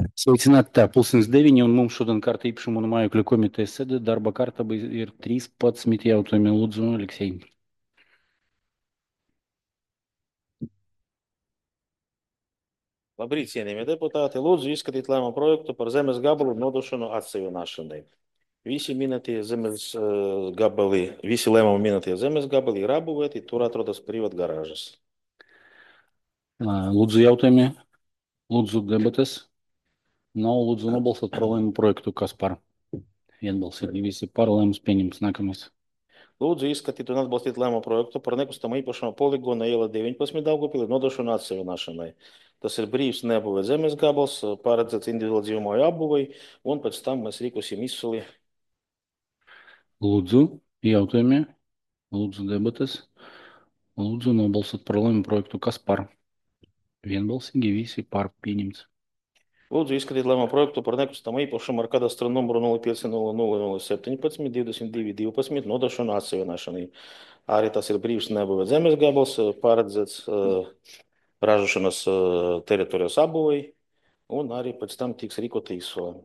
Sveicināti, tā, 8:09, un mums šodien kārta īpašuma un mājokļu komitejas sēde. Darba kārtība ir 13 jautājumi. Lūdzu, Aleksej. Labrīt, cienījamie deputāti. Lūdzu izskatīt lēmumu projektu par zemes gabalu nodošanu atseviļināšanai. Visi minētie zemes gabali, visi lēmumu minētie zemes gabali ir apbūvēti, tur atrodas privāta garāžas. Lūdzu, jautājumi. Lūdzu, debates. Nav lūdzu nobalsot par lēmumu projektu. Kas par? Vienbalsīgi visi par lēmums pieņems. Nākamais. Lūdzu izskatīt un atbalstīt lēmumu projektu par nekustamo īpašumu poligona iela 19 Daugavpilī nodošanu atseviļināšanai. Tas ir brīvs neapbūvēts zemes gabals, paredzēts individuāli dzīvojamai apbūvei, un pēc tam mēs rīkosim izsoli. Lūdzu, jautājumi. Lūdzu, debates. Lūdzu, nobalsot par lēmumu projektu. Kas par? Vienbalsīgi visi par pieņems. Lūdzu izskatīt lēmumu projektu par nekustamo īpašumu ar kadastra numuru 050017 2212 nodošanu atseviļināšanai. Arī tas ir brīvs neapbūvēts zemes gabals, paredzēts ražošanas teritorijas apbūvei, un arī pēc tam tiks rīkota izsole.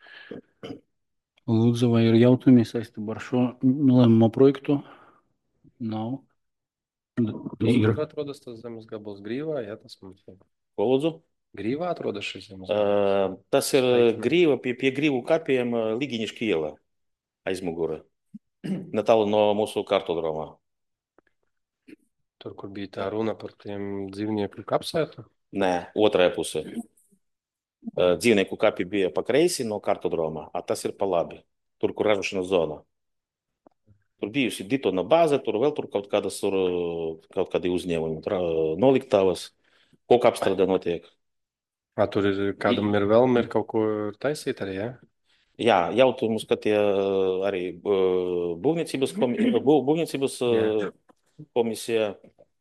Lūdzu, vai ir jautājumi saistībā ar šo lēmumu projektu? Nav. Tur atrodas tas zemes gabals Grīvā, jā, tas mums ir. Ko lūdzu? Grīvā atrodas šis zemes gabals. Tas ir Grīva, pie Grīvu kapiem Ligiņiška iela aizmugurē. Netālu no mūsu kartodromā. Tur, kur bija tā runa par tiem dzīvnieku kapsētu? Nē, otrajā pusē. Dzīvnieku kapi bija pa kreisi no kartodromā, a tas ir pa labi. Tur, kur ražošanas zona. Tur bijusi Ditona bāze, tur vēl tur kaut kādi uzņēmumi, noliktavas, koku apstrāde notiek. Tur ir, kādam ir vēlme kaut ko taisīt arī, jā? Jā, jautājums, ka tie arī būvniecības komisija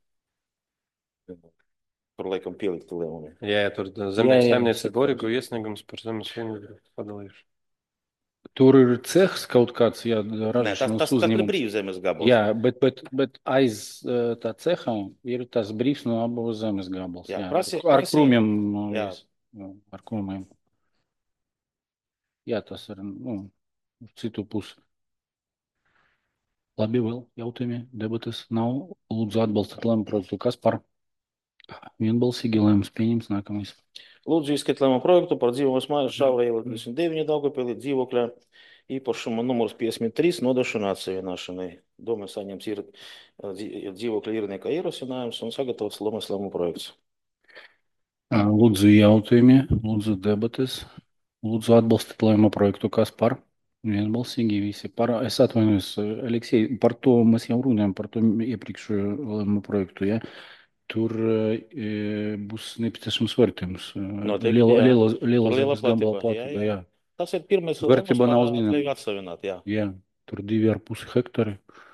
tur laikam pielikti lēmumi. Jā, tur zemes saimniecība Origo iesniegums par zemes vienību padalījuši. Tur ir cehs kaut kāds, jā, Nē, ražošanas tas ir uzņēmums. brīvs zemes gabals. Jā, bet aiz tā ceha ir tas brīvs no abu zemes gabals. Jā, Ar krūmiem. Jā. Ar krūmiem. Jā, tas ir, uz citu pusi. Labi, vēl jautājumi, debates nav. Lūdzu atbalstīt lēmumu projektu. Kas par? Vienbalsīgi lēmums pieņems. Nākamais. Lūdzu izskatīt lēmumu projektu par dzīvokļu mājas Šaura iela 29 Daugavpilī dzīvokļa īpašuma numurs 53 nodošanu atseviļināšanai. Doma saņems dzīvokļa īrnieka ierosinājums un sagatavots lēmumu projekts. Lūdzu jautājumi, lūdzu debates. Lūdzu atbalstīt lēmumu projektu. Kas par? Vienbalsīgi visi par. Es atvainojos, Aleksej, par to mēs jau runājam, par to iepriekšējo lēmumu projektu. Ja? Tur būs nepieciešams vērtējums. Liela platība, jā. Tas ir pirmais Vērtība nav lēmums, zināma. liek atsevināt, jā. Jā, tur 2,5 hektari.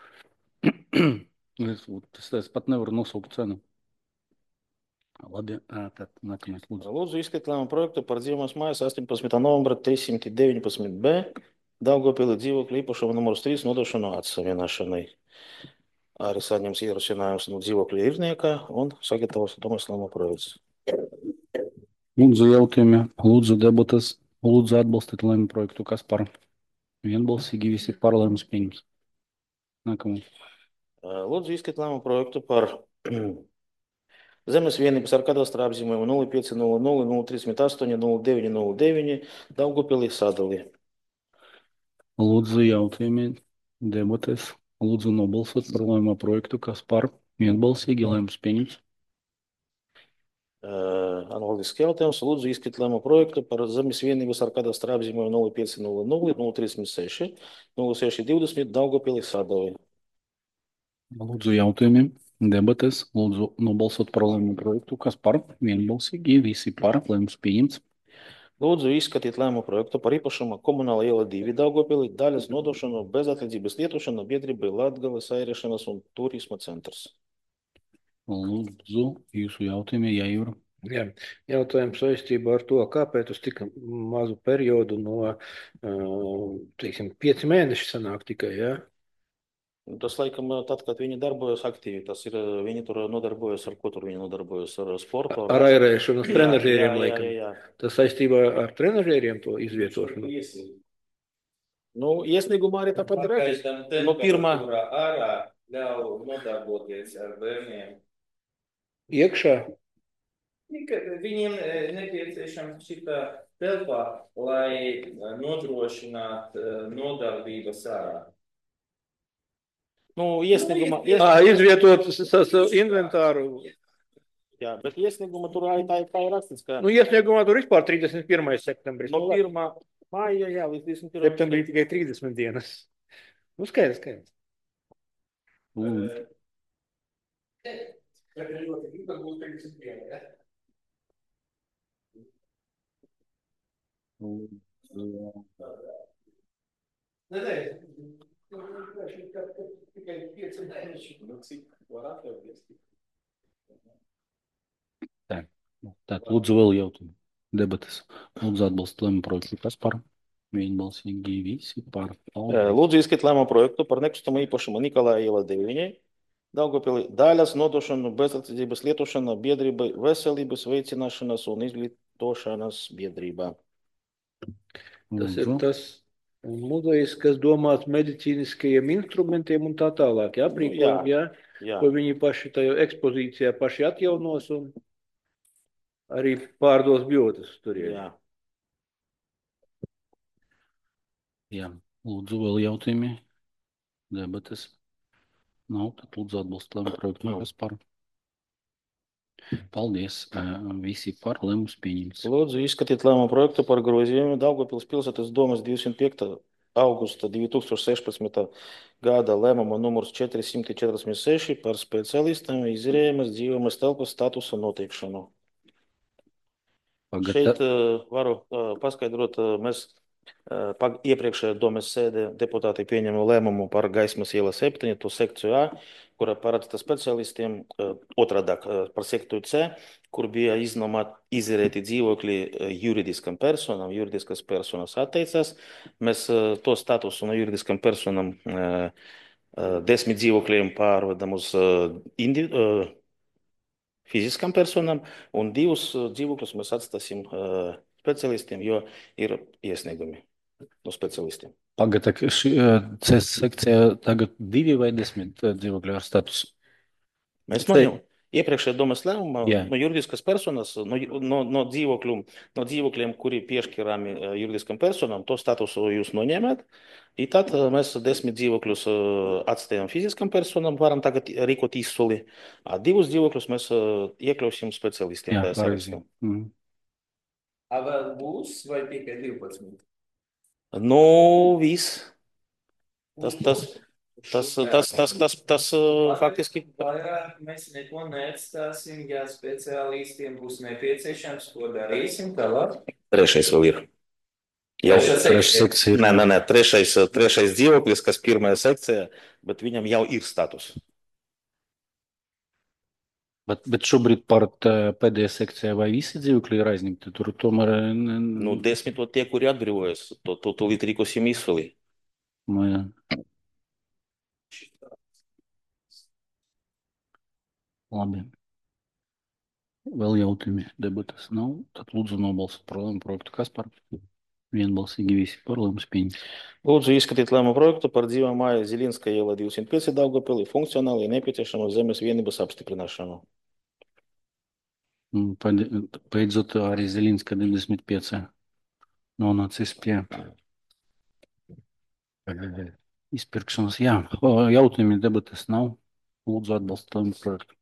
Es pat nevaru nosaukt cenu. Labi, tad nākamais lūdzu. Lūdzu izskatīt lēmumu projektu par dzīvokļu mājas 18. novembra 319b Daugavpilī dzīvokļu īpašuma numurs 3 nodošanu atseviļināšanai. Arī saņems ierosinājums no dzīvokļa īrnieka un sagatavos domas lēmumu projekts. Lūdzu jautājumi, lūdzu debatas, lūdzu atbalstīt lēmumu projektu. Kas par? Vienbalsīgi visi par lēmumus pieņems. Nākamais. Lūdzu izskatīt lēmumu projektu par zemes vienības ar kadastra apzīmējumu 0500 038 0909 Daugavpilī sadali. Lūdzu jautājumi, debates, lūdzu nobalsot par lēmumu projektu. Kas par? Vienbalsīgi lēmums pieņems. Analogisks jautājums. Lūdzu izskatīt lēmumu projektu par zemes vienības ar kadastra apzīmējumu 0500 036 0620 Daugavpilī sadali. Lūdzu jautājumi, debates, lūdzu nobalsot par lēmumu projektu. Kas par? Vienbalsīgi visi par lēmums pieņems. Lūdzu izskatīt lēmumu projektu par īpašuma komunāla iela 2 Daugavpilī daļas nodošanu bezatlīdzības lietošanu biedrībai Latgales airiešanas un turisma centrs. Lūdzu, jūsu jautājumi, Jājūra. Jā, jautājums saistībā ar to, kāpēc uz tik mazu periodu no, teiksim, 5 mēneši sanāk tikai, jā? Tas, laikam, tad, kad viņi darbojas aktīvi, tas ir, viņi tur nodarbojas ar ko tur viņi nodarbojas ar sportu. Ar airēšanu uz Jā, trenažieriem, jā, laikam. jā. Tas saistībā ar trenažieriem to izvietošanu. Nu, iesniegumā arī tāpat ir redzams. No pirmā. Ārā ļauj nodarboties ar bērniem. Iekšā? Viņiem nepieciešams šitā telpā, lai nodrošinātu nodarbības ārā. Nu, iesniegumā. Izvietot inventāru. Jā, bet iesniegumā tur arī tā ir rakstīts, ka Nu, iesniegumā tur vispār 31. septembris. no 1. māja, jā, līdz 21. Septembrī tikai 30 dienas. Nu, skaidrs. Tā, lūdzu, vēl jautājumu. Debates. Lūdzu, atbalstu lēmumu projektu. Kas par? Vienbalsīgi visi par. Lūdzu, izskatīt lēmumu projektu par nekustamo īpašumu Nikolāja iela 9. Daugavpilī daļas nodošanu bezatcīdības lietošana biedrībai veselības veicināšanas un izglītošanas biedrībā. Tas ir tas muzejs, kas domāts medicīniskajiem instrumentiem un tā tālāk. Jā, aprīkojumi, Jā. ko viņi paši tajā ekspozīcijā paši atjaunos un arī pārdos biotas tur. Jā. Jā, lūdzu, vēl jautājumi. Debates. Nav, tad lūdzu atbalstu lēmumu projektu. Kas par? Paldies. Visi par lēmums pieņemts. Lūdzu, izskatīt lēmumu projektu par grozījumu Daugavpils pilsētas domas 25. augusta 2016. gada lēmumu numurs 446 par speciālistiem izrējumas dzīvojamas telpas statusa noteikšanu. Šeit varu paskaidrot, mēs iepriekšējā domas sēdē deputāti pieņēma lēmumu par Gaismas iela 7, to sekciju A, kura paredzēta speciālistiem, otrādāk par sekciju C, kur bija izrēti dzīvokļi juridiskam personam, juridiskas personas atteicās. Mēs to statusu no juridiskam personam 10 dzīvokļiem pārvedam uz fiziskam personam, un 2 dzīvokļus mēs atstāsim speciālistiem, jo ir iesniegumi no speciālistiem. Pagad, C sekcijā tagad 2 vai 10 dzīvokļu ar statusu? Mēs noņemam iepriekšējā domas lēmumā no juridiskas personas, no dzīvokļiem, kuri piešķirami juridiskam personam, to statusu jūs noņemat. I tad mēs 10 dzīvokļus atstājam fiziskam personam, varam tagad rīkot izsoli, a 2 dzīvokļus mēs iekļausim speciālistiem. Jā, pareizi. A vēl būs vai tikai 12? Nu, viss. Tas faktiski. Vairāk mēs neko neatstāsim, ja speciālistiem būs nepieciešams, ko darīsim tālāk. Trešais vēl ir. Jau nē, trešais dzīvoklis, kas pirmajā sekcijā, bet viņam jau ir status. Bet šobrīd par pēdējā sekcijā vai visi dzīvokļi ir aizņemti? Tur tomēr... Nu, 10 to tie, kuri atbrīvojas, to līdz rīkosim izsoli. Nu, jā. Labi. Vēl jautājumi debatas nav. Tad lūdzu nobalsot par lēmumu projektu. Kas par? Vienbalsīgi visi par lēmumus pieņems. Lūdzu izskatīt lēmumu projektu par dzīvām māju Zilinska iela 205 Daugavpilī funkcionāli nepieciešamo zemes vienības apstiprināšanu. Beidzot arī Zilinska 25 nonācis pie izpirkšanas. Jā, jautājumi debatas nav. Lūdzu atbalstu lēmumu projektu.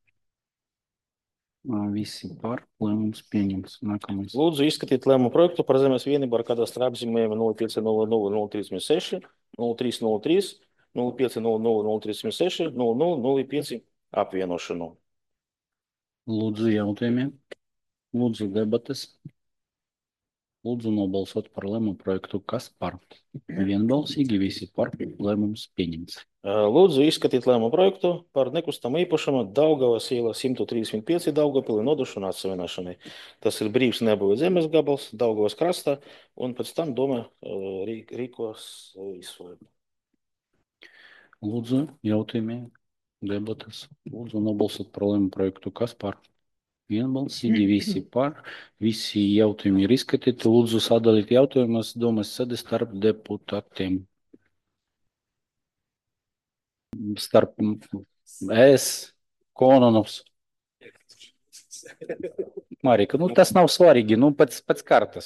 Visi par lēmums pieņems. Nākamais. Lūdzu izskatīt lēmumu projektu par zemes vienību ar kadastra apzīmējumu 0500 030 0303 0500 036 0005 apvienošanu. Lūdzu jautājumiem. Lūdzu debates. Lūdzu nobalsot par lēmumu projektu. Kas par? Vienbalsīgi visi par lēmums pieņems. Lūdzu izskatīt lēmumu projektu par nekustamo īpašumu Daugavas iela 135 Daugavpilī nodošanu atsavināšanai. Tas ir brīvs nebūvēt zemes gabals Daugavas krastā, un pēc tam doma rīkos izsoli. Lūdzu, jautājumi, debatas. Lūdzu, nobalsot par lēmumu projektu. Kas par? Vienbalsīgi visi par. Visi jautājumi ir izskatīti. Lūdzu, sadalīt jautājumus domas sēdes starp deputātiem. Starp es, Kononovs. Marika, tas nav svarīgi, pēc kārtas.